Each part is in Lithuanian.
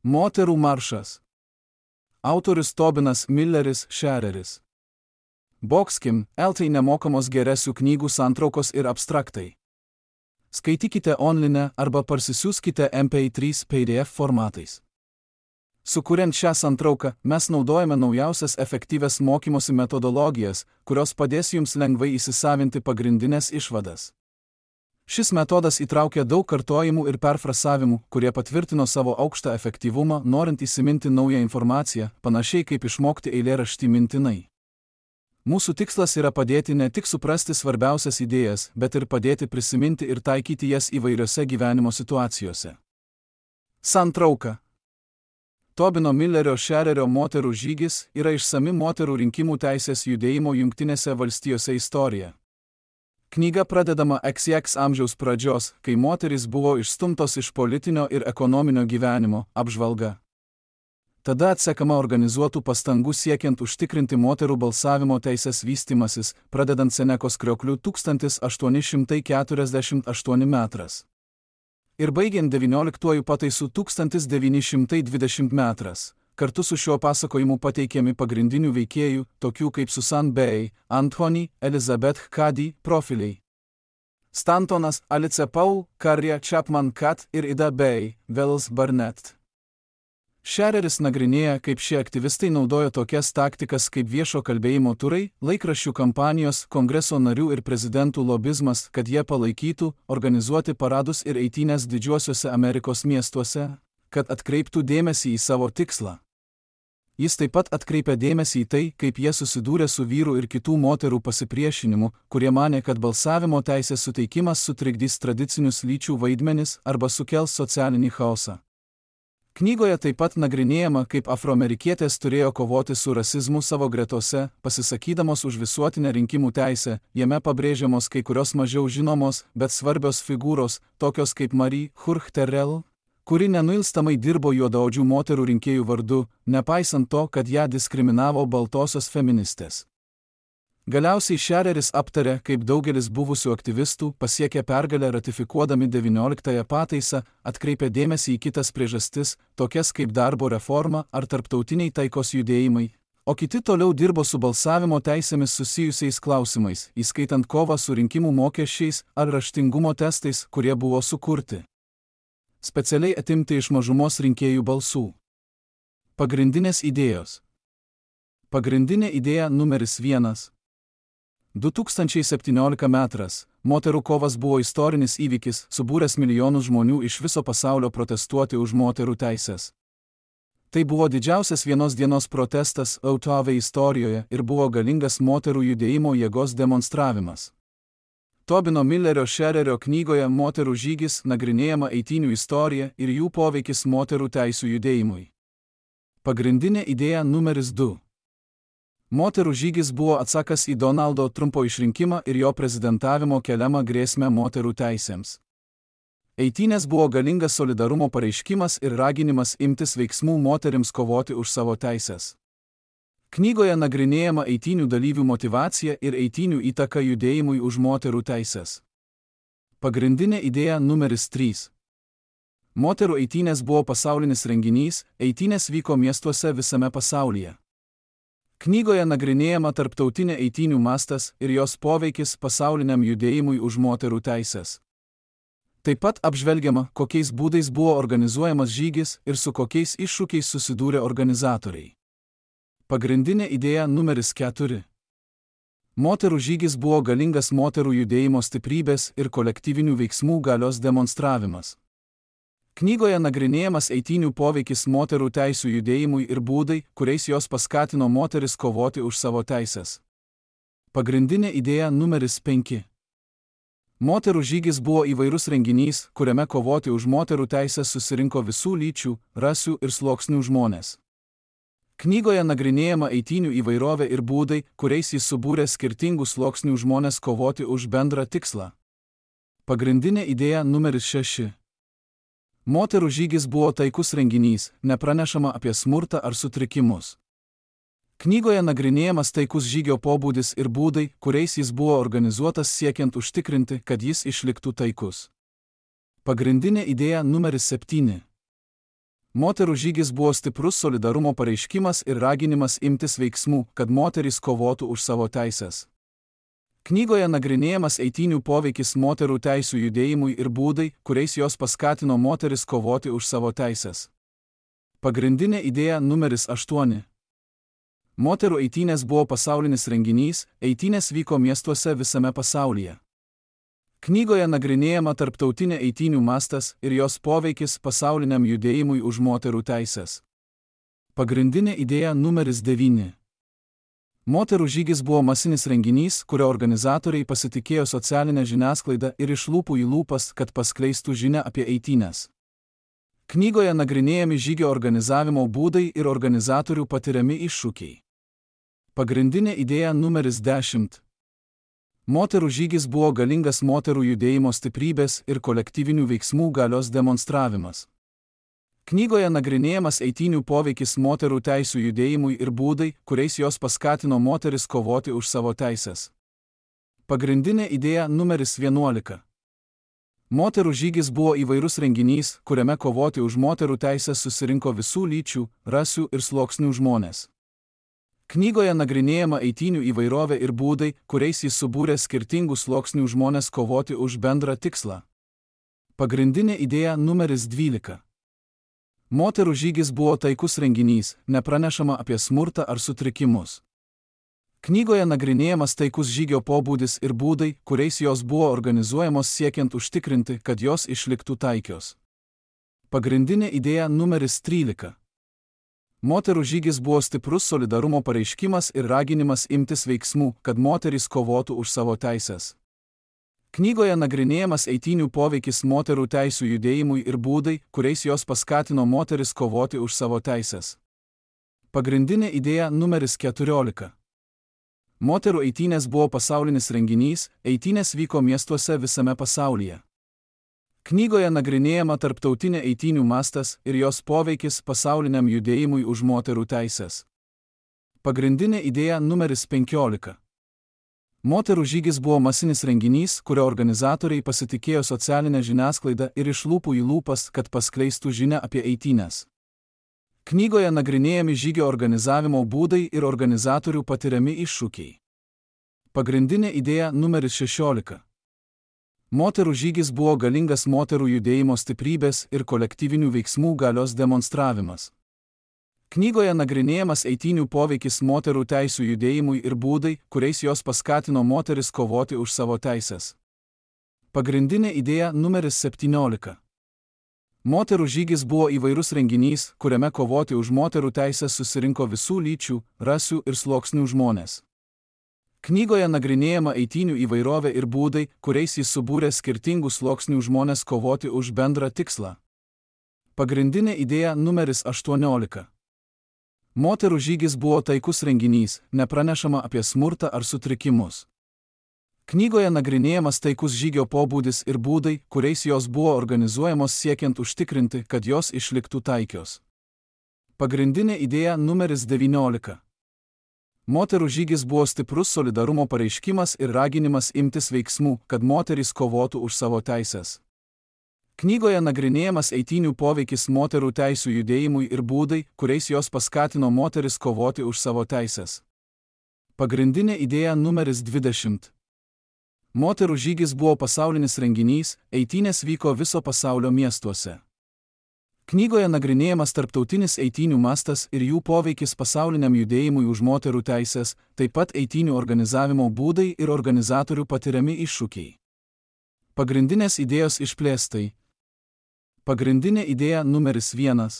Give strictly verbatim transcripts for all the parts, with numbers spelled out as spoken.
Moterų maršas. Autorius Tobinas Milleris Schereris. Boxkim, eltai nemokamos geresių knygų santraukos ir abstraktai. Skaitykite online arba parsisiųskite M P trys P D F formatais. Sukuriant šią santrauką, mes naudojame naujausias efektyvias mokymosi metodologijas, kurios padės jums lengvai įsisavinti pagrindinės išvadas. Šis metodas įtraukia daug kartojimų ir perfrasavimų, kurie patvirtino savo aukštą efektyvumą, norint įsiminti naują informaciją, panašiai kaip išmokti eilėraštį mintinai. Mūsų tikslas yra padėti ne tik suprasti svarbiausias idėjas, bet ir padėti prisiminti ir taikyti jas įvairiose gyvenimo situacijose. Santrauka. Tobino Millerio Schererio moterų žygis yra išsami moterų rinkimų teisės judėjimo Jungtinėse valstijose istorija. Knyga pradedama X X amžiaus pradžios, kai moterys buvo išstumtos iš politinio ir ekonominio gyvenimo, apžvalga. Tada atsekama organizuotų pastangų siekiant užtikrinti moterų balsavimo teisės vystymasis, pradedant Senekos kriokliu tūkstantis aštuoni šimtai keturiasdešimt aštuoni metras. Ir baigiant devynioliktuoju pataisu tūkstantis devyni šimtai dvidešimt metras. Kartu su šiuo pasakojimu pateikiami pagrindinių veikėjų, tokių kaip Susan Bay, Anthony, Elizabeth Cady, profiliai. Stantonas, Alice Paul, Carrie Chapman Catt ir Ida Bay, Wells Barnett. Schereris nagrinėja, kaip šie aktyvistai naudojo tokias taktikas kaip viešo kalbėjimo turai, laikraščių kampanijos, kongreso narių ir prezidentų lobizmas, kad jie palaikytų, organizuoti paradus ir eitynes didžiuosiuose Amerikos miestuose, kad atkreiptų dėmesį į savo tikslą. Jis taip pat atkreipia dėmesį į tai, kaip jie susidūrė su vyrų ir kitų moterų pasipriešinimu, kurie manė, kad balsavimo teisės suteikimas sutrikdys tradicinius lyčių vaidmenis arba sukels socialinį chaosą. Knygoje taip pat nagrinėjama, kaip afroamerikietės turėjo kovoti su rasizmu savo gretose, pasisakydamos už visuotinę rinkimų teisę, jame pabrėžiamos kai kurios mažiau žinomos, bet svarbios figūros, tokios kaip Marie Hurch Terrell, kuri nenuilstamai dirbo juodaodžių moterų rinkėjų vardu, nepaisant to, kad ją diskriminavo baltosios feministės. Galiausiai Schereris aptarė, kaip daugelis buvusių aktyvistų pasiekė pergalę ratifikuodami devynioliktąją pataisą, atkreipė dėmesį į kitas priežastis, tokias kaip darbo reforma ar tarptautiniai taikos judėjimai, o kiti toliau dirbo su balsavimo teisėmis susijusiais klausimais, įskaitant kovą su rinkimų mokesčiais ar raštingumo testais, kurie buvo sukurti specialiai atimti iš mažumos rinkėjų balsų. Pagrindinės idėjos. Pagrindinė idėja numeris vienas. du tūkstančiai septynioliktas metras. Moterų kovas buvo istorinis įvykis, subūręs milijonus žmonių iš viso pasaulio protestuoti už moterų teisės. Tai buvo didžiausias vienos dienos protestas O T V istorijoje ir buvo galingas moterų judėjimo jėgos demonstravimas. Tobino Millerio Schererio knygoje Moterų žygis nagrinėjama eitynių istorija ir jų poveikis moterų teisių judėjimui. Pagrindinė idėja numeris du. Moterų žygis buvo atsakas į Donaldo Trumpo išrinkimą ir jo prezidentavimo keliamą grėsmę moterų teisėms. Eitynės buvo galingas solidarumo pareiškimas ir raginimas imtis veiksmų moterims kovoti už savo teisės. Knygoje nagrinėjama eitynių dalyvių motyvacija ir eitynių įtaka judėjimui už moterų teisės. Pagrindinė idėja numeris trys. Moterų eitynės buvo pasaulinis renginys, eitynės vyko miestuose visame pasaulyje. Knygoje nagrinėjama tarptautinė eitynių mastas ir jos poveikis pasauliniam judėjimui už moterų teisės. Taip pat apžvelgiama, kokiais būdais buvo organizuojamas žygis ir su kokiais iššūkiais susidūrė organizatoriai. Pagrindinė idėja numeris keturi. Moterų žygis buvo galingas moterų judėjimo stiprybės ir kolektyvinių veiksmų galios demonstravimas. Knygoje nagrinėjamas eitynių poveikis moterų teisių judėjimui ir būdai, kuriais jos paskatino moteris kovoti už savo teisės. Pagrindinė idėja numeris penki. Moterų žygis buvo įvairus renginys, kuriame kovoti už moterų teisės susirinko visų lyčių, rasių ir sluoksnių žmonės. Knygoje nagrinėjama eitynių įvairovė ir būdai, kuriais jis subūrė skirtingų sluoksnių žmonės kovoti už bendrą tikslą. Pagrindinė idėja numeris šeši. Moterų žygis buvo taikus renginys, nepranešama apie smurtą ar sutrikimus. Knygoje nagrinėjamas taikus žygio pobūdis ir būdai, kuriais jis buvo organizuotas siekiant užtikrinti, kad jis išliktų taikus. Pagrindinė idėja numeris septyni. Moterų žygis buvo stiprus solidarumo pareiškimas ir raginimas imtis veiksmų, kad moterys kovotų už savo teises. Knygoje nagrinėjamas eitynių poveikis moterų teisių judėjimui ir būdai, kuriais jos paskatino moteris kovoti už savo teises. Pagrindinė idėja numeris aštuoni. Moterų eitynės buvo pasaulinis renginys, eitynės vyko miestuose visame pasaulyje. Knygoje nagrinėjama tarptautinė eitynių mastas ir jos poveikis pasauliniam judėjimui už moterų teises. Pagrindinė idėja numeris devyni. Moterų žygis buvo masinis renginys, kurio organizatoriai pasitikėjo socialinę žiniasklaidą ir iš lūpų į lūpas, kad paskleistų žinią apie eitynes. Knygoje nagrinėjami žygio organizavimo būdai ir organizatorių patiriami iššūkiai. Pagrindinė idėja numeris dešimt. Moterų žygis buvo galingas moterų judėjimo stiprybės ir kolektyvinių veiksmų galios demonstravimas. Knygoje nagrinėjamas eitynių poveikis moterų teisių judėjimui ir būdai, kuriais jos paskatino moteris kovoti už savo teises. Pagrindinė idėja numeris vienuolika. Moterų žygis buvo įvairus renginys, kuriame kovoti už moterų teises susirinko visų lyčių, rasių ir sluoksnių žmonės. Knygoje nagrinėjama eitynių įvairovė ir būdai, kuriais jis subūrė skirtingų sluoksnių žmonės kovoti už bendrą tikslą. Pagrindinė idėja numeris dvylika. Moterų žygis buvo taikus renginys, nepranešama apie smurtą ar sutrikimus. Knygoje nagrinėjamas taikus žygio pobūdis ir būdai, kuriais jos buvo organizuojamos siekiant užtikrinti, kad jos išliktų taikios. Pagrindinė idėja numeris trylika. Moterų žygis buvo stiprus solidarumo pareiškimas ir raginimas imtis veiksmų, kad moterys kovotų už savo teises. Knygoje nagrinėjamas eitynių poveikis moterų teisių judėjimui ir būdai, kuriais jos paskatino moteris kovoti už savo teises. Pagrindinė idėja numeris keturiolika. Moterų eitynės buvo pasaulinis renginys, eitynės vyko miestuose visame pasaulyje. Knygoje nagrinėjama tarptautinė eitynių mastas ir jos poveikis pasauliniam judėjimui už moterų teises. Pagrindinė idėja numeris penkiolika. Moterų žygis buvo masinis renginys, kurio organizatoriai pasitikėjo socialinę žiniasklaidą ir iš lūpų į lūpas, kad paskleistų žinią apie eitynes. Knygoje nagrinėjami žygio organizavimo būdai ir organizatorių patiriami iššūkiai. Pagrindinė idėja numeris šešiolika. Moterų žygis buvo galingas moterų judėjimo stiprybės ir kolektyvinių veiksmų galios demonstravimas. Knygoje nagrinėjamas eitynių poveikis moterų teisių judėjimui ir būdai, kuriais jos paskatino moteris kovoti už savo teises. Pagrindinė idėja numeris septyniolika. Moterų žygis buvo įvairus renginys, kuriame kovoti už moterų teises susirinko visų lyčių, rasių ir sluoksnių žmonės. Knygoje nagrinėjama eitynių įvairovė ir būdai, kuriais jis subūrė skirtingų sluoksnių žmonės kovoti už bendrą tikslą. Pagrindinė idėja numeris aštuoniolika. Moterų žygis buvo taikus renginys, nepranešama apie smurtą ar sutrikimus. Knygoje nagrinėjamas taikus žygio pobūdis ir būdai, kuriais jos buvo organizuojamos siekiant užtikrinti, kad jos išliktų taikios. Pagrindinė idėja numeris devyniolika. Moterų žygis buvo stiprus solidarumo pareiškimas ir raginimas imtis veiksmų, kad moterys kovotų už savo teises. Knygoje nagrinėjamas eitynių poveikis moterų teisių judėjimui ir būdai, kuriais jos paskatino moteris kovoti už savo teises. Pagrindinė idėja numeris dvidešimt. Moterų žygis buvo pasaulinis renginys, eitynės vyko viso pasaulio miestuose. Knygoje nagrinėjamas tarptautinis eitynių mastas ir jų poveikis pasauliniam judėjimui už moterų teises, taip pat eitynių organizavimo būdai ir organizatorių patiriami iššūkiai. Pagrindinės idėjos išplėstai. Pagrindinė idėja numeris vienas.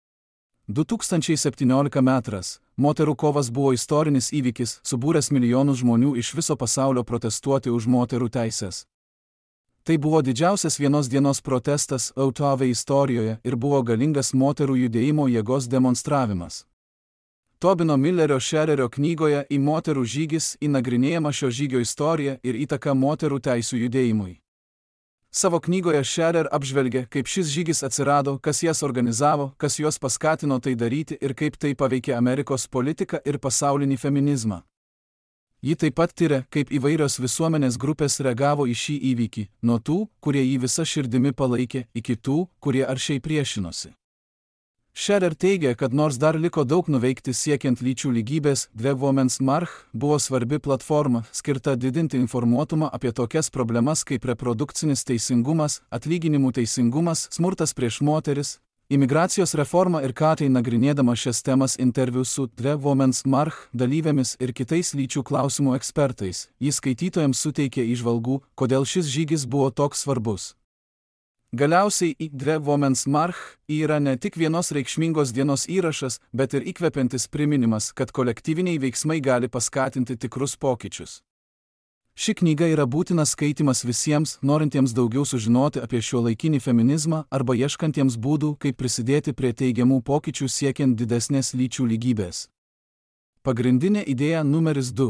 du tūkstančiai septynioliktas metas. Moterų kovas buvo istorinis įvykis, subūręs milijonus žmonių iš viso pasaulio protestuoti už moterų teises. Tai buvo didžiausias vienos dienos protestas O T V istorijoje ir buvo galingas moterų judėjimo jėgos demonstravimas. Tobino Millerio Shererio knygoje Į moterų žygis įnagrinėjama šio žygio istorija ir įtaka moterų teisių judėjimui. Savo knygoje Sherer apžvelgia, kaip šis žygis atsirado, kas jas organizavo, kas juos paskatino tai daryti ir kaip tai paveikė Amerikos politiką ir pasaulinį feminizmą. Ji taip pat tiria, kaip įvairios visuomenės grupės reagavo į šį įvykį, nuo tų, kurie jį visa širdimi palaikė, iki tų, kurie aršiai priešinosi. Scherer teigia, kad nors dar liko daug nuveikti siekiant lyčių lygybės, The Women's March buvo svarbi platforma, skirta didinti informuotumą apie tokias problemas kaip reprodukcinis teisingumas, atlyginimų teisingumas, smurtas prieš moteris, imigracijos reforma ir ką tai nagrinėdama šias temas interviu su The Women's March dalyvėmis ir kitais lyčių klausimų ekspertais. Jis skaitytojams suteikė įžvalgų, kodėl šis žygis buvo toks svarbus. Galiausiai į The Women's March yra ne tik vienos reikšmingos dienos įrašas, bet ir įkvepiantis priminimas, kad kolektyviniai veiksmai gali paskatinti tikrus pokyčius. Ši knyga yra būtinas skaitimas visiems, norintiems daugiau sužinoti apie šiuolaikinį feminizmą arba ieškantiems būdų, kaip prisidėti prie teigiamų pokyčių siekiant didesnės lyčių lygybės. Pagrindinė idėja numeris du.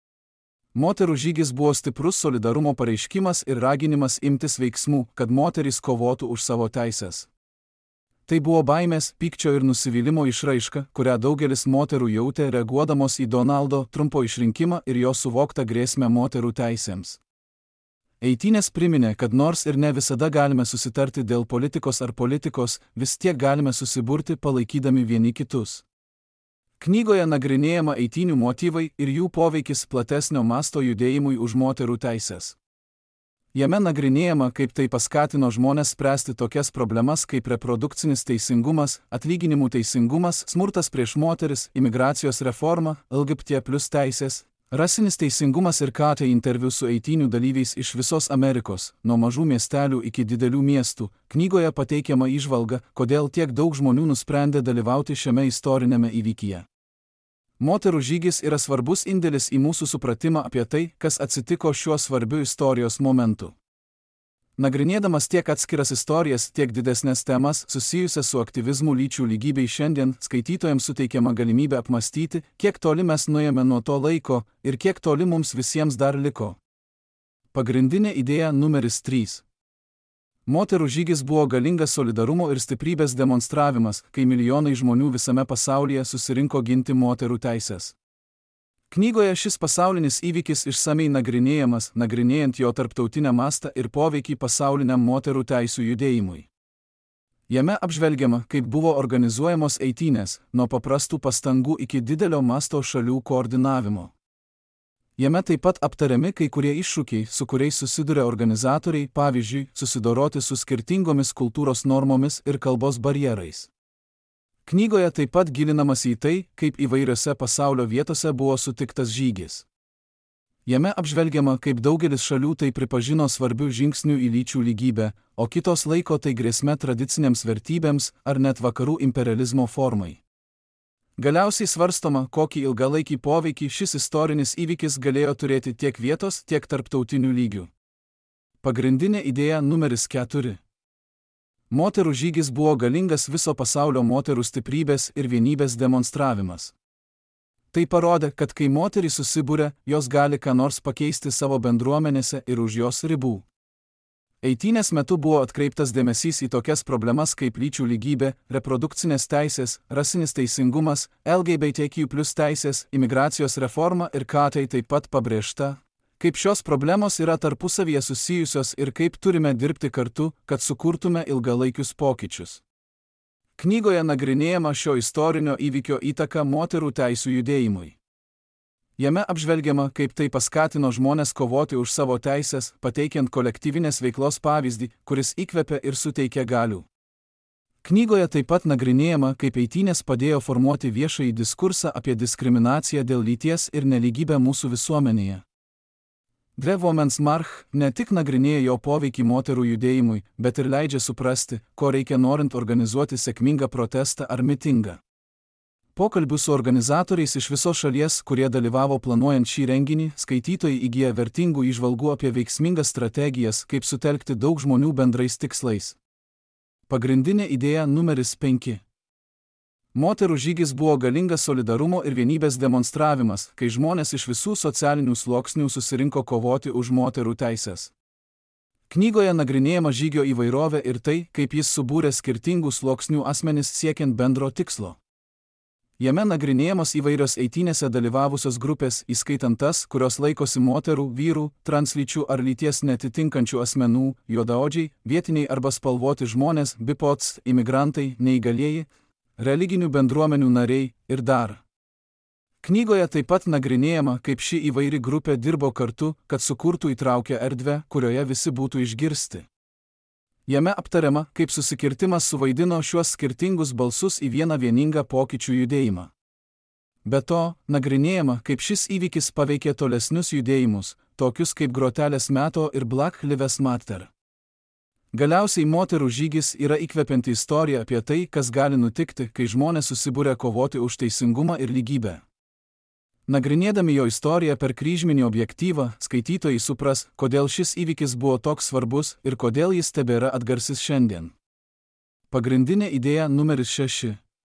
Moterų žygis buvo stiprus solidarumo pareiškimas ir raginimas imtis veiksmų, kad moterys kovotų už savo teises. Tai buvo baimės, pykčio ir nusivylimo išraiška, kurią daugelis moterų jautė reaguodamos į Donaldo Trumpo išrinkimą ir jo suvoktą grėsmę moterų teisėms. Eitynės priminė, kad nors ir ne visada galime susitarti dėl politikos ar politikos, vis tiek galime susiburti palaikydami vieni kitus. Knygoje nagrinėjama eitynių motyvai ir jų poveikis platesnio masto judėjimui už moterų teises. Jame nagrinėjama, kaip tai paskatino žmones spręsti tokias problemas kaip reprodukcinis teisingumas, atlyginimų teisingumas, smurtas prieš moteris, imigracijos reforma, L G B T plus teisės, rasinis teisingumas ir ką tai interviu su eitynių dalyviais iš visos Amerikos, nuo mažų miestelių iki didelių miestų. Knygoje pateikiama įžvalga, kodėl tiek daug žmonių nusprendė dalyvauti šiame istorinėme įvykyje. Moterų žygis yra svarbus indėlis į mūsų supratimą apie tai, kas atsitiko šiuo svarbiu istorijos momentu. Nagrinėdamas tiek atskiras istorijas, tiek didesnės temas susijusias su aktyvizmu lyčių lygybei šiandien, skaitytojams suteikiama galimybė apmastyti, kiek toli mes nuėjome nuo to laiko ir kiek toli mums visiems dar liko. Pagrindinė idėja numeris trys. Moterų žygis buvo galingas solidarumo ir stiprybės demonstravimas, kai milijonai žmonių visame pasaulyje susirinko ginti moterų teises. Knygoje šis pasaulinis įvykis išsamei nagrinėjamas, nagrinėjant jo tarptautinę mastą ir poveikį pasauliniam moterų teisių judėjimui. Jame apžvelgiama, kaip buvo organizuojamos eitynės, nuo paprastų pastangų iki didelio masto šalių koordinavimo. Jame taip pat aptariami kai kurie iššūkiai, su kuriais susiduria organizatoriai, pavyzdžiui, susidoroti su skirtingomis kultūros normomis ir kalbos barjerais. Knygoje taip pat gilinamas į tai, kaip įvairiose pasaulio vietose buvo sutiktas žygis. Jame apžvelgiama, kaip daugelis šalių tai pripažino svarbių žingsnių į lyčių lygybę, o kitos laiko tai grėsme tradicinėms vertybėms ar net vakarų imperializmo formai. Galiausiai svarstoma, kokį ilgalaikį poveikį šis istorinis įvykis galėjo turėti tiek vietos, tiek tarptautinių lygių. Pagrindinė idėja numeris keturi. Moterų žygis buvo galingas viso pasaulio moterų stiprybės ir vienybės demonstravimas. Tai parodė, kad kai moterys susibūrė, jos gali ką nors pakeisti savo bendruomenėse ir už jos ribų. Eitynės metu buvo atkreiptas dėmesys į tokias problemas kaip lyčių lygybė, reprodukcinės teisės, rasinis teisingumas, L G B T Q plus teisės, imigracijos reforma ir ką tai taip pat pabrėžta, kaip šios problemos yra tarpusavyje susijusios ir kaip turime dirbti kartu, kad sukurtume ilgalaikius pokyčius. Knygoje nagrinėjama šio istorinio įvykio įtaka moterų teisių judėjimui. Jame apžvelgiama, kaip tai paskatino žmones kovoti už savo teises, pateikiant kolektyvinės veiklos pavyzdį, kuris įkvepia ir suteikia galių. Knygoje taip pat nagrinėjama, kaip eitynės padėjo formuoti viešąjį diskursą apie diskriminaciją dėl lyties ir nelygybę mūsų visuomenėje. The Women's March ne tik nagrinėja jo poveikį moterų judėjimui, bet ir leidžia suprasti, ko reikia norint organizuoti sėkmingą protestą ar mitingą. Pokalbių su organizatoriais iš visos šalies, kurie dalyvavo planuojant šį renginį, skaitytojai įgyja vertingų įžvalgų apie veiksmingas strategijas, kaip sutelkti daug žmonių bendrais tikslais. Pagrindinė idėja numeris penki. Moterų žygis buvo galingas solidarumo ir vienybės demonstravimas, kai žmonės iš visų socialinių sluoksnių susirinko kovoti už moterų teises. Knygoje nagrinėjama žygio įvairovė ir tai, kaip jis subūrė skirtingų sluoksnių asmenis siekiant bendro tikslo. Jame nagrinėjamos įvairios eitynėse dalyvavusios grupės, įskaitant tas, kurios laikosi moterų, vyrų, translyčių ar lyties netitinkančių asmenų, juodaodžiai, vietiniai arba spalvoti žmonės, B I P O C, imigrantai, neįgalieji, religinių bendruomenių nariai ir dar. Knygoje taip pat nagrinėjama, kaip ši įvairi grupė dirbo kartu, kad sukurtų įtraukę erdvę, kurioje visi būtų išgirsti. Jame aptariama, kaip susikirtimas suvaidino šiuos skirtingus balsus į vieną vieningą pokyčių judėjimą. Be to, nagrinėjama, kaip šis įvykis paveikė tolesnius judėjimus, tokius kaip Grotelės meto ir Black Lives Matter. Galiausiai moterų žygis yra įkvepianti istorija apie tai, kas gali nutikti, kai žmonės susibūrė kovoti už teisingumą ir lygybę. Nagrinėdami jo istoriją per kryžminį objektyvą, skaitytojai supras, kodėl šis įvykis buvo toks svarbus ir kodėl jis tebėra atgarsis šiandien. Pagrindinė idėja numeris šeši.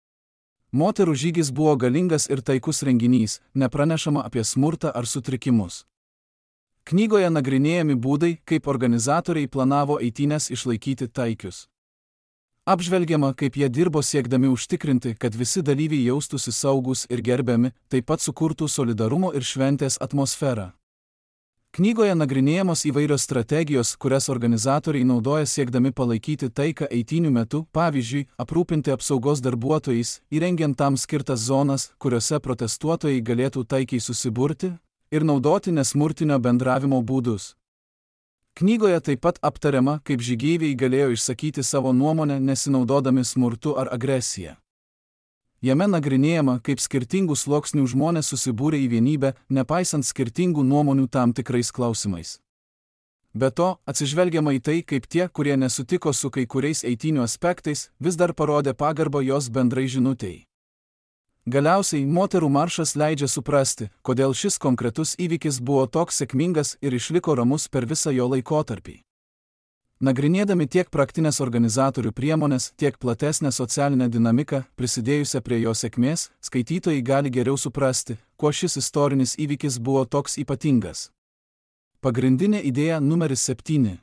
Moterų žygis buvo galingas ir taikus renginys, nepranešama apie smurtą ar sutrikimus. Knygoje nagrinėjami būdai, kaip organizatoriai planavo eitynes išlaikyti taikius. Apžvelgiama, kaip jie dirbo siekdami užtikrinti, kad visi dalyviai jaustųsi saugūs ir gerbiami, taip pat sukurtų solidarumo ir šventės atmosferą. Knygoje nagrinėjamos įvairios strategijos, kurias organizatoriai naudoja siekdami palaikyti taiką eitynių metu, pavyzdžiui, aprūpinti apsaugos darbuotojais, įrengiant tam skirtas zonas, kuriuose protestuotojai galėtų taikiai susiburti, ir naudoti nesmurtinio bendravimo būdus. Knygoje taip pat aptariama, kaip žygeiviai galėjo išsakyti savo nuomonę nesinaudodami smurtu ar agresija. Jame nagrinėjama, kaip skirtingų sluoksnių žmonės susibūrė į vienybę, nepaisant skirtingų nuomonių tam tikrais klausimais. Be to, atsižvelgiama į tai, kaip tie, kurie nesutiko su kai kuriais eitynių aspektais, vis dar parodė pagarbą jos bendrai žinutei. Galiausiai, moterų maršas leidžia suprasti, kodėl šis konkretus įvykis buvo toks sėkmingas ir išliko ramus per visą jo laikotarpį. Nagrinėdami tiek praktinės organizatorių priemonės, tiek platesnę socialinę dinamiką, prisidėjusią prie jo sėkmės, skaitytojai gali geriau suprasti, kuo šis istorinis įvykis buvo toks ypatingas. Pagrindinė idėja numeris septyni.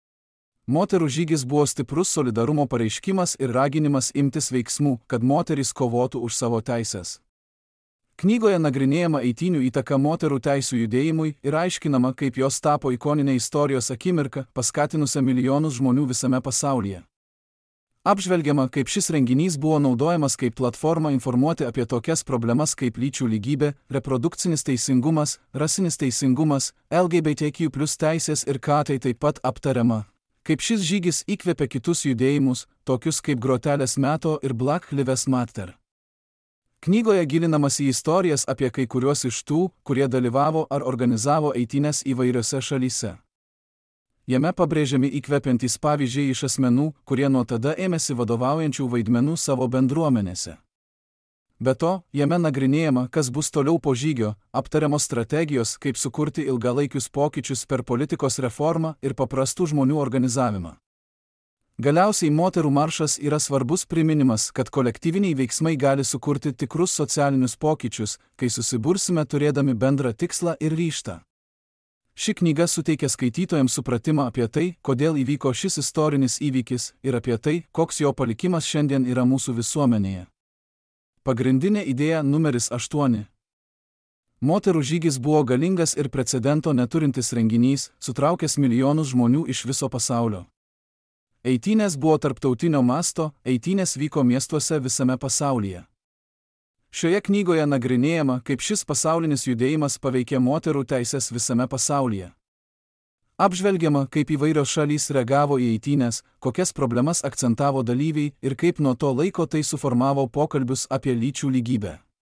Moterų žygis buvo stiprus solidarumo pareiškimas ir raginimas imtis veiksmų, kad moterys kovotų už savo teises. Knygoje nagrinėjama eitynių įtaka moterų teisių judėjimui ir aiškinama, kaip jos tapo ikoninė istorijos akimirka, paskatinusia milijonus žmonių visame pasaulyje. Apžvelgiama, kaip šis renginys buvo naudojamas kaip platforma informuoti apie tokias problemas kaip lyčių lygybė, reprodukcinis teisingumas, rasinis teisingumas, L G B T Q plus teisės ir ką tai taip pat aptariama. Kaip šis žygis įkvėpė kitus judėjimus, tokius kaip Grotelės meto ir Black Lives Matter. Knygoje gilinamas į istorijas apie kai kuriuos iš tų, kurie dalyvavo ar organizavo eitynes įvairiose šalyse. Jame pabrėžiami įkvepiantys pavyzdžiai iš asmenų, kurie nuo tada ėmėsi vadovaujančių vaidmenų savo bendruomenėse. Be to, jame nagrinėjama, kas bus toliau po žygio, aptariamos strategijos, kaip sukurti ilgalaikius pokyčius per politikos reformą ir paprastų žmonių organizavimą. Galiausiai moterų maršas yra svarbus priminimas, kad kolektyviniai veiksmai gali sukurti tikrus socialinius pokyčius, kai susibursime turėdami bendrą tikslą ir ryžtą. Ši knyga suteikia skaitytojams supratimą apie tai, kodėl įvyko šis istorinis įvykis ir apie tai, koks jo palikimas šiandien yra mūsų visuomenėje. Pagrindinė idėja numeris aštuoni. Moterų žygis buvo galingas ir precedento neturintis renginys, sutraukęs milijonus žmonių iš viso pasaulio. Eitynės buvo tarptautinio masto, eitynės vyko miestuose visame pasaulyje. Šioje knygoje nagrinėjama, kaip šis pasaulinis judėjimas paveikė moterų teisės visame pasaulyje. Apžvelgiama, kaip įvairios šalys reagavo į eitynes, kokias problemas akcentavo dalyviai ir kaip nuo to laiko tai suformavo pokalbius apie lyčių lygybę.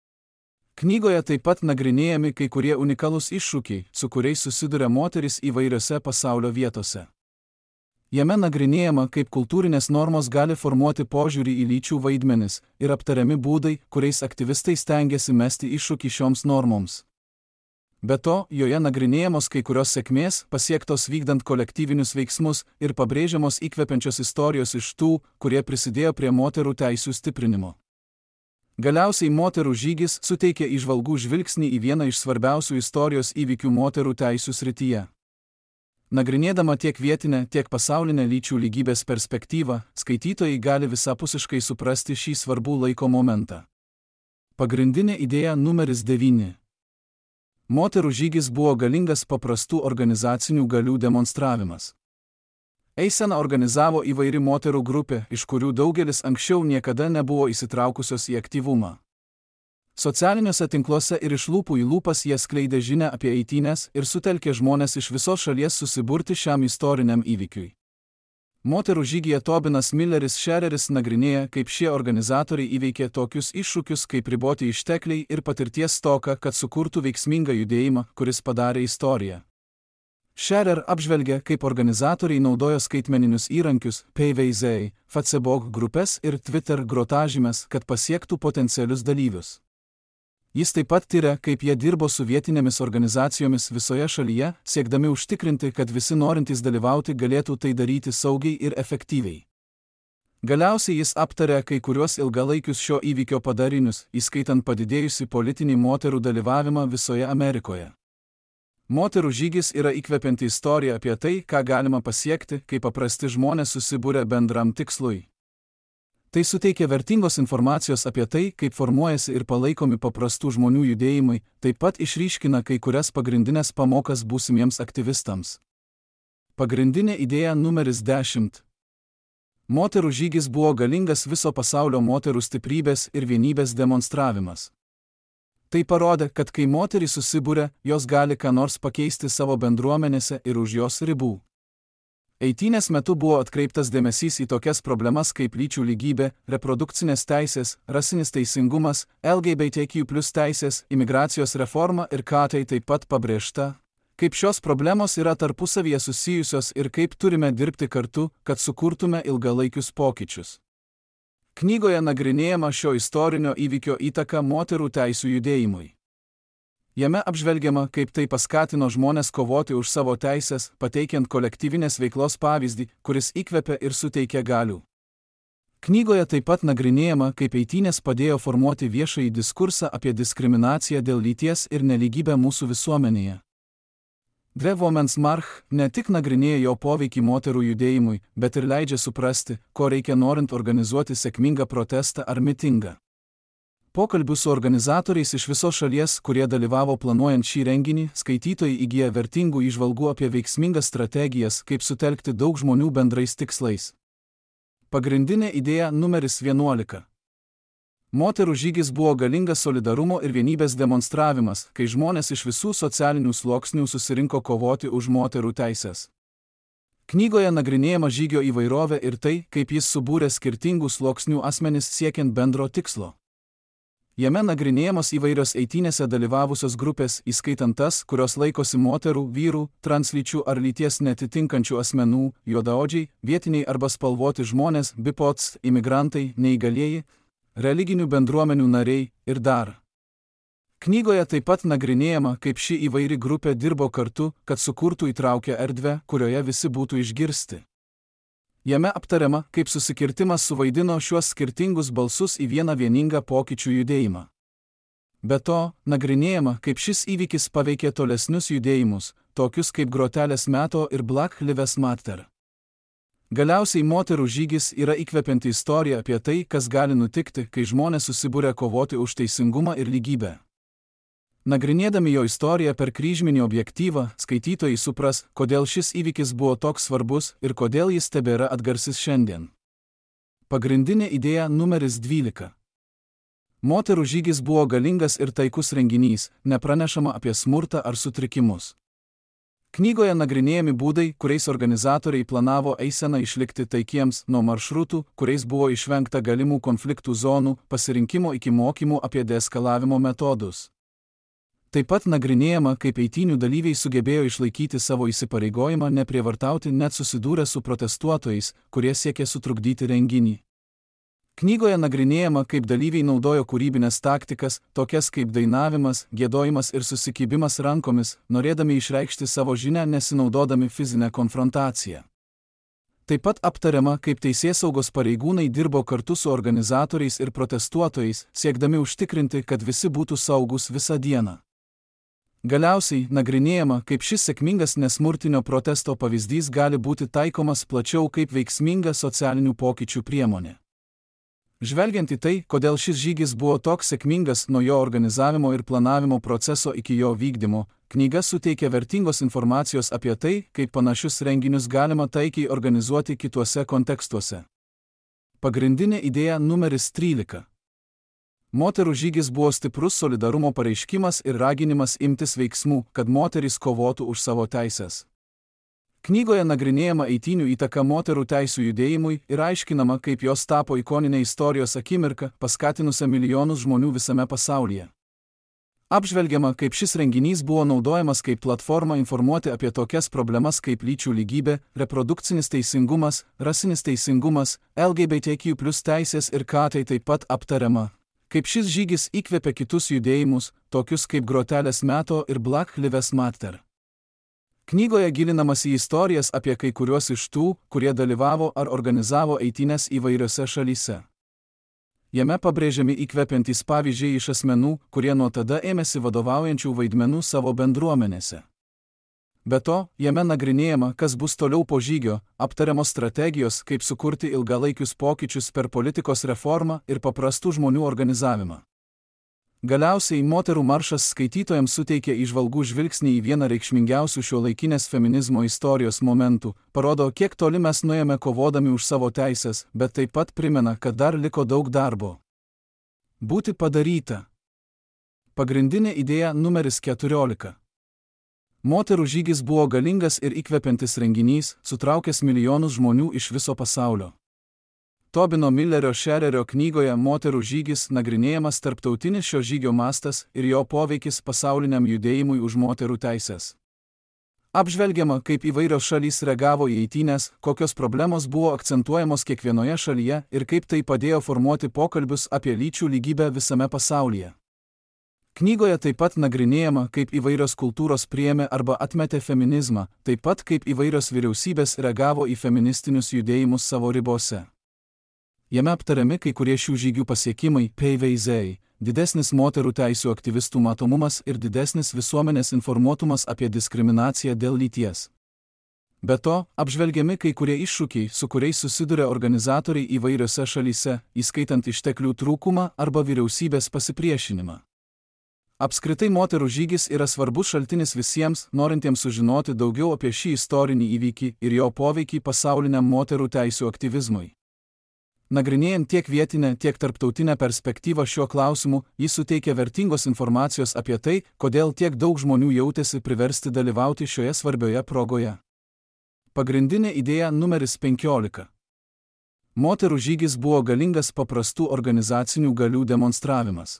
Knygoje taip pat nagrinėjami kai kurie unikalūs iššūkiai, su kuriais susiduria moteris įvairiose pasaulio vietose. Jame nagrinėjama, kaip kultūrinės normos gali formuoti požiūrį į lyčių vaidmenis ir aptariami būdai, kuriais aktyvistai stengiasi mesti iššūkį šioms normoms. Be to, joje nagrinėjamos kai kurios sėkmės, pasiektos vykdant kolektyvinius veiksmus ir pabrėžiamos įkvepiančios istorijos iš tų, kurie prisidėjo prie moterų teisių stiprinimo. Galiausiai moterų žygis suteikė įžvalgų žvilgsnį į vieną iš svarbiausių istorijos įvykių moterų teisių srityje. Nagrinėdama tiek vietinę, tiek pasaulinę lyčių lygybės perspektyvą, skaitytojai gali visapusiškai suprasti šį svarbų laiko momentą. Pagrindinė idėja numeris devyni. Moterų žygis buvo galingas paprastų organizacinių galių demonstravimas. Eiseną organizavo įvairi moterų grupė, iš kurių daugelis anksčiau niekada nebuvo įsitraukusios į aktyvumą. Socialiniuose tinkluose ir iš lūpų į lūpas jie skleidė žinią apie eitynes ir sutelkė žmonės iš visos šalies susiburti šiam istoriniam įvykiui. Moterų žygyje Tobinas Milleris Shereris nagrinėja, kaip šie organizatoriai įveikė tokius iššūkius kaip riboti ištekliai ir patirties stoka, kad sukurtų veiksmingą judėjimą, kuris padarė istoriją. Sherer apžvelgia, kaip organizatoriai naudojo skaitmeninius įrankius, P V Z, Facebook grupės ir Twitter grotažymes, kad pasiektų potencialius dalyvius. Jis taip pat tyria, kaip jie dirbo su vietinėmis organizacijomis visoje šalyje, siekdami užtikrinti, kad visi norintys dalyvauti galėtų tai daryti saugiai ir efektyviai. Galiausiai jis aptarė kai kuriuos ilgalaikius šio įvykio padarinius, įskaitant padidėjusi politinį moterų dalyvavimą visoje Amerikoje. Moterų žygis yra įkvepianti istorija apie tai, ką galima pasiekti, kai paprasti žmonės susibūrė bendram tikslui. Tai suteikia vertingos informacijos apie tai, kaip formuojasi ir palaikomi paprastų žmonių judėjimai, taip pat išryškina kai kurias pagrindinės pamokas būsimiems aktyvistams. Pagrindinė idėja numeris dešimt. Moterų žygis buvo galingas viso pasaulio moterų stiprybės ir vienybės demonstravimas. Tai parodė, kad kai moterys susibūrė, jos gali ką nors pakeisti savo bendruomenėse ir už jos ribų. Eitynės metu buvo atkreiptas dėmesys į tokias problemas kaip lyčių lygybė, reprodukcinės teisės, rasinis teisingumas, L G B T Q plus teisės, imigracijos reforma ir ką tai taip pat pabrėžta, kaip šios problemos yra tarpusavyje susijusios ir kaip turime dirbti kartu, kad sukurtume ilgalaikius pokyčius. Knygoje nagrinėjama šio istorinio įvykio įtaka moterų teisių judėjimui. Jame apžvelgiama, kaip tai paskatino žmonės kovoti už savo teisės, pateikiant kolektyvinės veiklos pavyzdį, kuris įkvepia ir suteikia galių. Knygoje taip pat nagrinėjama, kaip eitynės padėjo formuoti viešąjį diskursą apie diskriminaciją dėl lyties ir nelygybę mūsų visuomenėje. The Women's March ne tik nagrinėja jo poveikį moterų judėjimui, bet ir leidžia suprasti, ko reikia norint organizuoti sėkmingą protestą ar mitingą. Pokalbių su organizatoriais iš visos šalies, kurie dalyvavo planuojant šį renginį, skaitytojai įgyja vertingų įžvalgų apie veiksmingas strategijas, kaip sutelkti daug žmonių bendrais tikslais. Pagrindinė idėja numeris vienuolika. Moterų žygis buvo galingas solidarumo ir vienybės demonstravimas, kai žmonės iš visų socialinių sluoksnių susirinko kovoti už moterų teisės. Knygoje nagrinėjama žygio įvairovė ir tai, kaip jis subūrė skirtingų sluoksnių asmenis siekiant bendro tikslo. Jame nagrinėjamos įvairios eitynėse dalyvavusios grupės, įskaitant tas, kurios laikosi moterų, vyrų, translyčių ar lyties netitinkančių asmenų, juodaodžiai, vietiniai arba spalvoti žmonės, B I P O Ts, imigrantai, neįgalieji, religinių bendruomenių nariai ir dar. Knygoje taip pat nagrinėjama, kaip ši įvairi grupė dirbo kartu, kad sukurtų įtraukę erdvę, kurioje visi būtų išgirsti. Jame aptariama, kaip susikirtimas suvaidino šiuos skirtingus balsus į vieną vieningą pokyčių judėjimą. Be to, nagrinėjama, kaip šis įvykis paveikė tolesnius judėjimus, tokius kaip Grotelės meto ir Black Lives Matter. Galiausiai moterų žygis yra įkvepianti istorija apie tai, kas gali nutikti, kai žmonės susibūrė kovoti už teisingumą ir lygybę. Nagrinėdami jo istoriją per kryžminį objektyvą, skaitytojai supras, kodėl šis įvykis buvo toks svarbus ir kodėl jis tebėra atgarsis šiandien. Pagrindinė idėja numeris dvylika. Moterų žygis buvo galingas ir taikus renginys, nepranešama apie smurtą ar sutrikimus. Knygoje nagrinėjami būdai, kuriais organizatoriai planavo eiseną išlikti taikiems, nuo maršrutų, kuriais buvo išvengta galimų konfliktų zonų, pasirinkimo iki mokymų apie deeskalavimo metodus. Taip pat nagrinėjama, kaip eitynių dalyviai sugebėjo išlaikyti savo įsipareigojimą neprievartauti net susidūrę su protestuotojais, kurie siekė sutrukdyti renginį. Knygoje nagrinėjama, kaip dalyviai naudojo kūrybinės taktikas, tokias kaip dainavimas, giedojimas ir susikibimas rankomis, norėdami išreikšti savo žinią nesinaudodami fizinę konfrontaciją. Taip pat aptariama, kaip teisėsaugos pareigūnai dirbo kartu su organizatoriais ir protestuotojais, siekdami užtikrinti, kad visi būtų saugus visą dieną. Galiausiai nagrinėjama, kaip šis sėkmingas nesmurtinio protesto pavyzdys gali būti taikomas plačiau kaip veiksminga socialinių pokyčių priemonė. Žvelgiant į tai, kodėl šis žygis buvo toks sėkmingas nuo jo organizavimo ir planavimo proceso iki jo vykdymo, knyga suteikia vertingos informacijos apie tai, kaip panašius renginius galima taikiai organizuoti kituose kontekstuose. Pagrindinė idėja numeris trylika. Moterų žygis buvo stiprus solidarumo pareiškimas ir raginimas imtis veiksmų, kad moterys kovotų už savo teises. Knygoje nagrinėjama eitynių įtaka moterų teisių judėjimui ir aiškinama, kaip jos tapo ikoninė istorijos akimirka, paskatinusia milijonus žmonių visame pasaulyje. Apžvelgiama, kaip šis renginys buvo naudojamas kaip platforma informuoti apie tokias problemas kaip lyčių lygybė, reprodukcinis teisingumas, rasinis teisingumas, L G B T Q plus teisės ir ką tai taip pat aptariama. Kaip šis žygis įkvėpė kitus judėjimus, tokius kaip Grotelės meto ir Black Lives Matter. Knygoje gilinamas į istorijas apie kai kuriuos iš tų, kurie dalyvavo ar organizavo eitynes įvairiose šalyse. Jame pabrėžiami įkvepiantys pavyzdžiai iš asmenų, kurie nuo tada ėmėsi vadovaujančių vaidmenų savo bendruomenėse. Be to, jame nagrinėjama, kas bus toliau po žygio, aptariamos strategijos, kaip sukurti ilgalaikius pokyčius per politikos reformą ir paprastų žmonių organizavimą. Galiausiai moterų maršas skaitytojams suteikia įžvalgų žvilgsnį į vieną reikšmingiausių šiuolaikinės feminizmo istorijos momentų, parodo, kiek toli mes nuėjome kovodami už savo teises, bet taip pat primena, kad dar liko daug darbo. Būti padaryta. Pagrindinė idėja numeris keturiolika. Moterų žygis buvo galingas ir įkvepiantis renginys, sutraukęs milijonus žmonių iš viso pasaulio. Tobino Millerio Shererio knygoje Moterų žygis nagrinėjamas tarptautinis šio žygio mastas ir jo poveikis pasauliniam judėjimui už moterų teises. Apžvelgiama, kaip įvairios šalys reagavo į eitynes, kokios problemos buvo akcentuojamos kiekvienoje šalyje ir kaip tai padėjo formuoti pokalbius apie lyčių lygybę visame pasaulyje. Knygoje taip pat nagrinėjama, kaip įvairios kultūros priėmė arba atmetė feminizmą, taip pat kaip įvairios vyriausybės reagavo į feministinius judėjimus savo ribose. Jame aptariami kai kurie šių žygių pasiekimai, pavyzdžiai, didesnis moterų teisių aktyvistų matomumas ir didesnis visuomenės informuotumas apie diskriminaciją dėl lyties. Be to, apžvelgiami kai kurie iššūkiai, su kuriais susiduria organizatoriai įvairiose šalyse, įskaitant išteklių trūkumą arba vyriausybės pasipriešinimą. Apskritai moterų žygis yra svarbus šaltinis visiems, norintiems sužinoti daugiau apie šį istorinį įvykį ir jo poveikį pasauliniam moterų teisių aktyvizmui. Nagrinėjant tiek vietinę, tiek tarptautinę perspektyvą šiuo klausimu, jis suteikia vertingos informacijos apie tai, kodėl tiek daug žmonių jautėsi priversti dalyvauti šioje svarbioje progoje. Pagrindinė idėja numeris penkiolika. Moterų žygis buvo galingas paprastų organizacinių galių demonstravimas.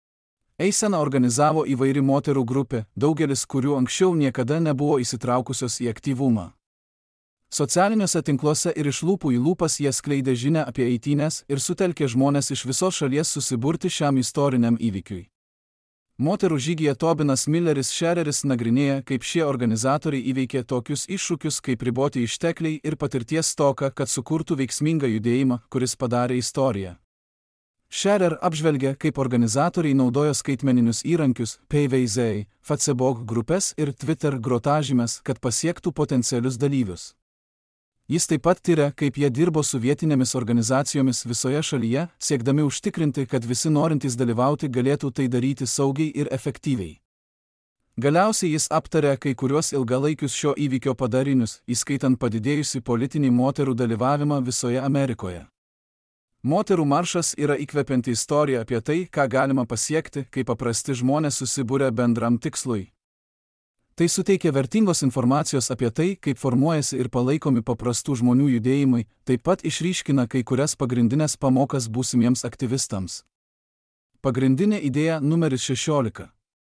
Eiseną organizavo įvairi moterų grupė, daugelis kurių anksčiau niekada nebuvo įsitraukusios į aktyvumą. Socialiniuose tinkluose ir iš lūpų į lūpas jie skleidė žinią apie eitynes ir sutelkė žmonės iš visos šalies susiburti šiam istoriniam įvykiui. Moterų žygyje Tobinas Milleris Shereris nagrinėja, kaip šie organizatoriai įveikė tokius iššūkius kaip riboti ištekliai ir patirties stoka, kad sukurtų veiksmingą judėjimą, kuris padarė istoriją. Sherer apžvelgia, kaip organizatoriai naudojo skaitmeninius įrankius, pavyzdžiai, Facebook grupės ir Twitter grotažymes, kad pasiektų potencialius dalyvius. Jis taip pat tyria, kaip jie dirbo su vietinėmis organizacijomis visoje šalyje, siekdami užtikrinti, kad visi norintys dalyvauti galėtų tai daryti saugiai ir efektyviai. Galiausiai jis aptarė kai kuriuos ilgalaikius šio įvykio padarinius, įskaitant padidėjusi politinį moterų dalyvavimą visoje Amerikoje. Moterų maršas yra įkvepianti istorija apie tai, ką galima pasiekti, kai paprasti žmonės susibūrė bendram tikslui. Tai suteikia vertingos informacijos apie tai, kaip formuojasi ir palaikomi paprastų žmonių judėjimai, taip pat išryškina kai kurias pagrindinės pamokas būsimiems aktyvistams. Pagrindinė idėja numeris šešiolika.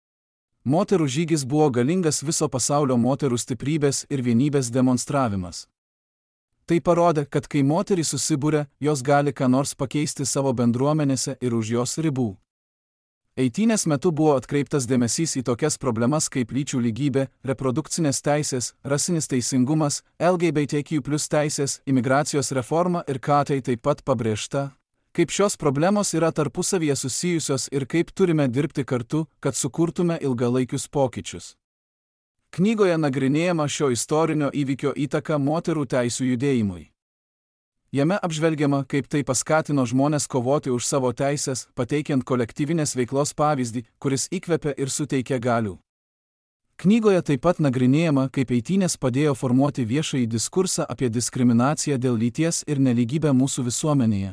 Moterų žygis buvo galingas viso pasaulio moterų stiprybės ir vienybės demonstravimas. Tai parodė, kad kai moterys susibūrė, jos gali ką nors pakeisti savo bendruomenėse ir už jos ribų. Eitynės metu buvo atkreiptas dėmesys į tokias problemas kaip lyčių lygybė, reprodukcinės teisės, rasinis teisingumas, L G B T Q plus teisės, imigracijos reforma ir ką tai taip pat pabrėžta, kaip šios problemos yra tarpusavyje susijusios ir kaip turime dirbti kartu, kad sukurtume ilgalaikius pokyčius. Knygoje nagrinėjama šio istorinio įvykio įtaka moterų teisių judėjimui. Jame apžvelgiama, kaip tai paskatino žmonės kovoti už savo teises, pateikiant kolektyvinės veiklos pavyzdį, kuris įkvepia ir suteikia galių. Knygoje taip pat nagrinėjama, kaip eitynės padėjo formuoti viešąjį diskursą apie diskriminaciją dėl lyties ir nelygybę mūsų visuomenėje.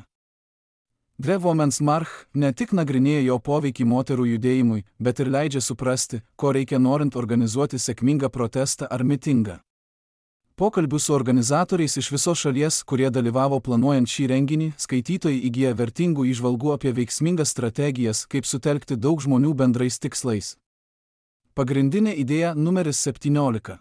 Dve Women's March ne tik nagrinėja jo poveikį moterų judėjimui, bet ir leidžia suprasti, ko reikia norint organizuoti sėkmingą protestą ar mitingą. Pokalbių su organizatoriais iš visos šalies, kurie dalyvavo planuojant šį renginį, skaitytojai įgyja vertingų įžvalgų apie veiksmingas strategijas, kaip sutelkti daug žmonių bendrais tikslais. Pagrindinė idėja numeris septyniolika.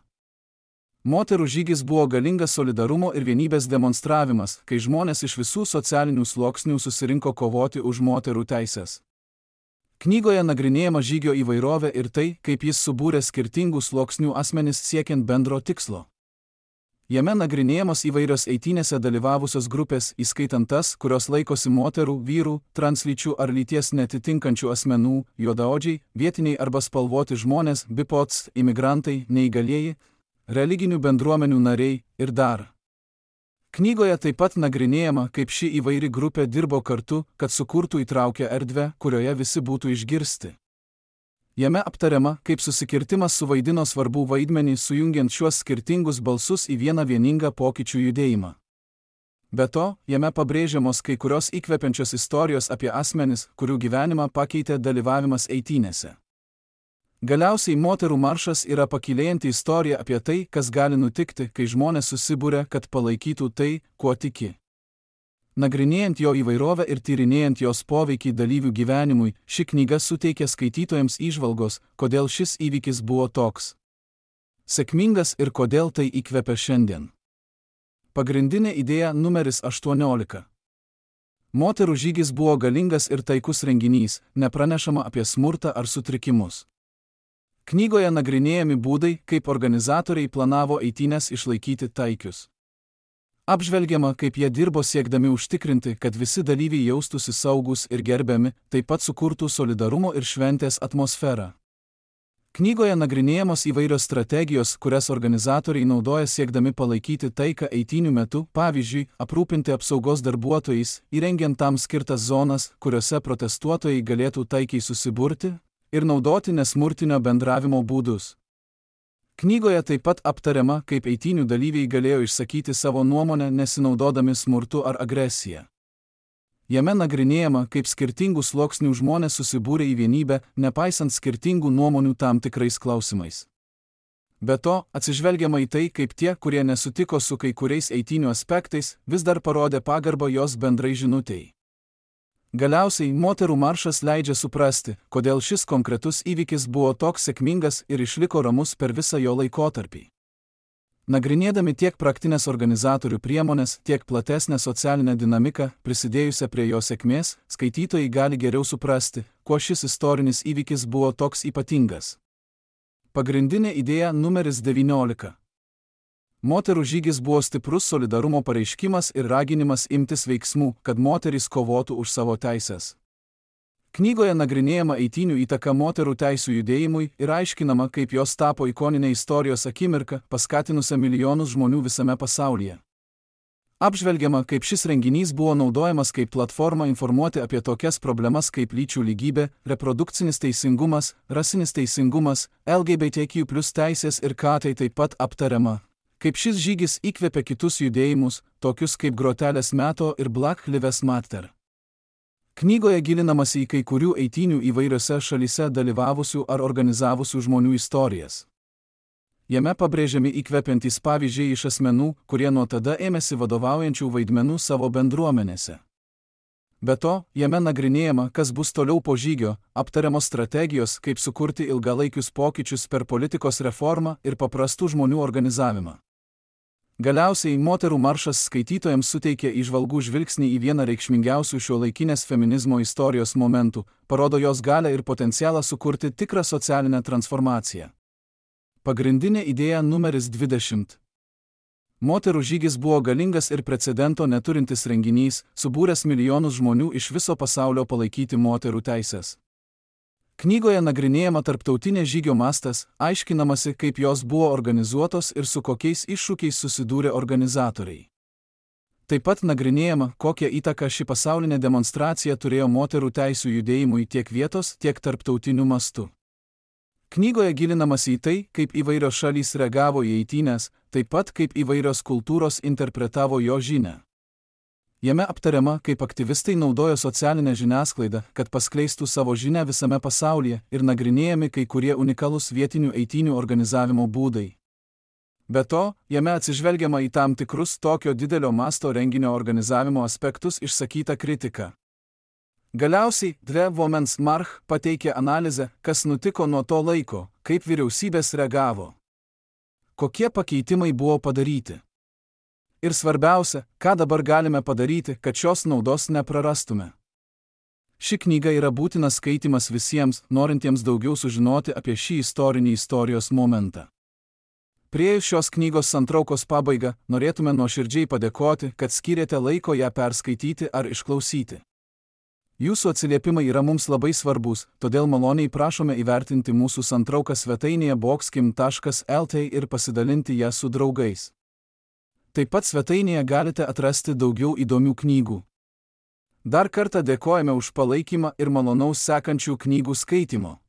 Moterų žygis buvo galingas solidarumo ir vienybės demonstravimas, kai žmonės iš visų socialinių sluoksnių susirinko kovoti už moterų teises. Knygoje nagrinėjama žygio įvairovė ir tai, kaip jis subūrė skirtingų sluoksnių asmenis siekiant bendro tikslo. Jame nagrinėjamos įvairios eitynėse dalyvavusios grupės, įskaitant tas, kurios laikosi moterų, vyrų, translyčių ar lyties netitinkančių asmenų, juodaodžiai, vietiniai arba spalvoti žmonės, B I P O C, imigrantai, neįgalieji, religinių bendruomenių nariai ir dar. Knygoje taip pat nagrinėjama, kaip ši įvairi grupė dirbo kartu, kad sukurtų įtraukę erdvę, kurioje visi būtų išgirsti. Jame aptariama, kaip susikirtimas suvaidino svarbų vaidmenį sujungiant šiuos skirtingus balsus į vieną vieningą pokyčių judėjimą. Be to, jame pabrėžiamos kai kurios įkvepiančios istorijos apie asmenis, kurių gyvenimą pakeitė dalyvavimas eitynėse. Galiausiai moterų maršas yra pakylėjanti istorija apie tai, kas gali nutikti, kai žmonės susibūrė, kad palaikytų tai, kuo tiki. Nagrinėjant jo įvairovę ir tyrinėjant jos poveikį dalyvių gyvenimui, ši knyga suteikia skaitytojams įžvalgos, kodėl šis įvykis buvo toks sėkmingas ir kodėl tai įkvepia šiandien. Pagrindinė idėja numeris aštuoniolika. Moterų žygis buvo galingas ir taikus renginys, nepranešama apie smurtą ar sutrikimus. Knygoje nagrinėjami būdai, kaip organizatoriai planavo eitynes išlaikyti taikius. Apžvelgiama, kaip jie dirbo siekdami užtikrinti, kad visi dalyviai jaustųsi saugus ir gerbiami, taip pat sukurtų solidarumo ir šventės atmosferą. Knygoje nagrinėjamos įvairios strategijos, kurias organizatoriai naudoja siekdami palaikyti taiką eitynių metu, pavyzdžiui, aprūpinti apsaugos darbuotojais, įrengiant tam skirtas zonas, kuriuose protestuotojai galėtų taikiai susiburti, ir naudoti nesmurtinio bendravimo būdus. Knygoje taip pat aptariama, kaip eitynių dalyviai galėjo išsakyti savo nuomonę nesinaudodami smurtu ar agresija. Jame nagrinėjama, kaip skirtingų sluoksnių žmonės susibūrė į vienybę, nepaisant skirtingų nuomonių tam tikrais klausimais. Be to, atsižvelgiama į tai, kaip tie, kurie nesutiko su kai kuriais eitynių aspektais, vis dar parodė pagarbą jos bendrai žinutei. Galiausiai, moterų maršas leidžia suprasti, kodėl šis konkretus įvykis buvo toks sėkmingas ir išliko ramus per visą jo laikotarpį. Nagrinėdami tiek praktinės organizatorių priemonės, tiek platesnę socialinę dinamiką, prisidėjusią prie jo sėkmės, skaitytojai gali geriau suprasti, kuo šis istorinis įvykis buvo toks ypatingas. Pagrindinė idėja numeris devyniolika. Moterų žygis buvo stiprus solidarumo pareiškimas ir raginimas imtis veiksmų, kad moterys kovotų už savo teises. Knygoje nagrinėjama eitynių įtaka moterų teisių judėjimui ir aiškinama, kaip jos tapo ikoninė istorijos akimirka, paskatinusia milijonus žmonių visame pasaulyje. Apžvelgiama, kaip šis renginys buvo naudojamas kaip platforma informuoti apie tokias problemas kaip lyčių lygybė, reprodukcinis teisingumas, rasinis teisingumas, L G B T Q plus teisės ir ką tai taip pat aptariama. Kaip šis žygis įkvėpė kitus judėjimus, tokius kaip Grotelės meto ir Black Lives Matter. Knygoje gilinamasi į kai kurių eitynių įvairiose šalyse dalyvavusių ar organizavusių žmonių istorijas. Jame pabrėžiami įkvepiantys pavyzdžiai iš asmenų, kurie nuo tada ėmėsi vadovaujančių vaidmenų savo bendruomenėse. Be to, jame nagrinėjama, kas bus toliau po žygio, aptariamos strategijos, kaip sukurti ilgalaikius pokyčius per politikos reformą ir paprastų žmonių organizavimą. Galiausiai, moterų maršas skaitytojams suteikė įžvalgų žvilgsnį į vieną reikšmingiausių šiuolaikinės feminizmo istorijos momentų, parodo jos galią ir potencialą sukurti tikrą socialinę transformaciją. Pagrindinė idėja numeris dvidešimt. Moterų žygis buvo galingas ir precedento neturintis renginys, subūręs milijonus žmonių iš viso pasaulio palaikyti moterų teises. Knygoje nagrinėjama tarptautinė žygio mastas, aiškinamasi, kaip jos buvo organizuotos ir su kokiais iššūkiais susidūrė organizatoriai. Taip pat nagrinėjama, kokią įtaką ši pasaulinė demonstracija turėjo moterų teisių judėjimui tiek vietos, tiek tarptautiniu mastu. Knygoje gilinamas į tai, kaip įvairios šalys reagavo į eitynes, taip pat kaip įvairios kultūros interpretavo jo žinią. Jame aptariama, kaip aktyvistai naudojo socialinę žiniasklaidą, kad paskleistų savo žinią visame pasaulyje ir nagrinėjami kai kurie unikalūs vietinių eitynių organizavimo būdai. Be to, jame atsižvelgiama į tam tikrus tokio didelio masto renginio organizavimo aspektus išsakytą kritiką. Galiausiai, Dve Women's March pateikė analizę, kas nutiko nuo to laiko, kaip vyriausybės reagavo. Kokie pakeitimai buvo padaryti. Ir svarbiausia, ką dabar galime padaryti, kad šios naudos neprarastume. Ši knyga yra būtinas skaitimas visiems, norintiems daugiau sužinoti apie šį istorinį istorijos momentą. Priėjus šios knygos santraukos pabaigą, norėtume nuoširdžiai padėkoti, kad skyrėte laiko ją perskaityti ar išklausyti. Jūsų atsiliepimai yra mums labai svarbus, todėl maloniai prašome įvertinti mūsų santrauką svetainėje boxkim taškas lt ir pasidalinti ją su draugais. Taip pat svetainėje galite atrasti daugiau įdomių knygų. Dar kartą dėkojame už palaikymą ir malonaus sekančių knygų skaitimo.